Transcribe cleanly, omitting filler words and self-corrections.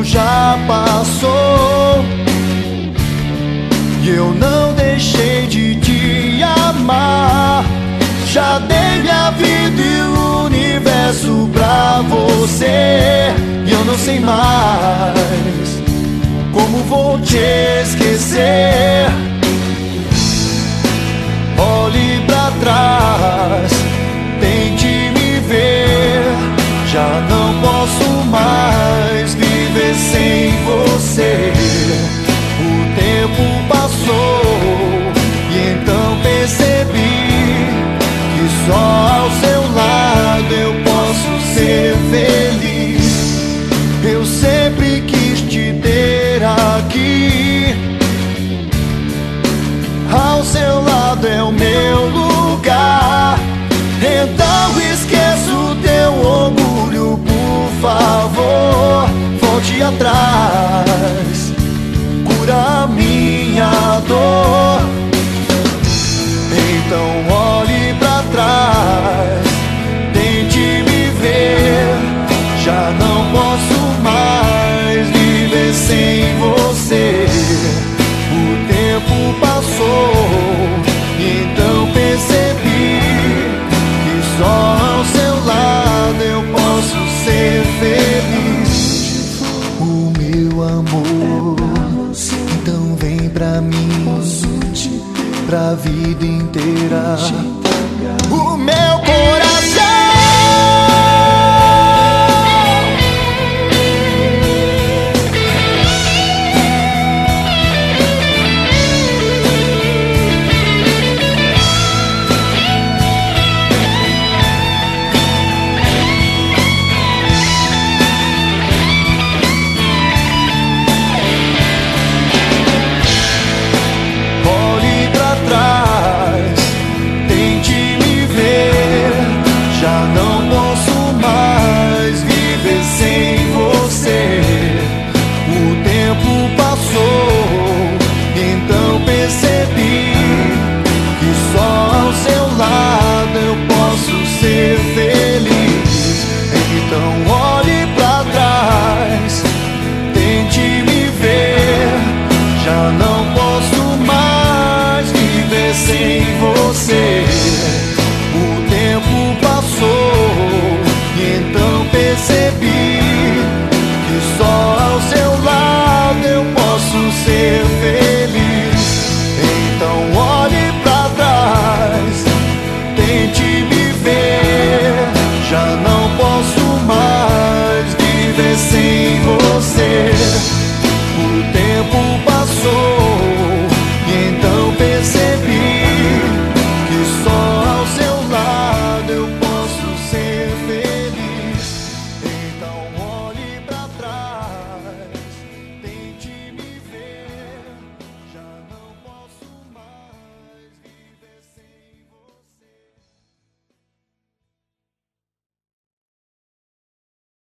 já passou e eu não deixei de te amar. Já dei minha vida e o universo pra você, e eu não sei mais como vou te esquecer. Olhe pra trás, tente me ver. Já não posso mais viver sem você. O tempo passou e então percebi que só ao seu lado eu posso ser feliz. Eu sempre quis te ter aqui. Ao seu lado é o meu lugar. Então esqueça o teu orgulho, por favor, volte atrás.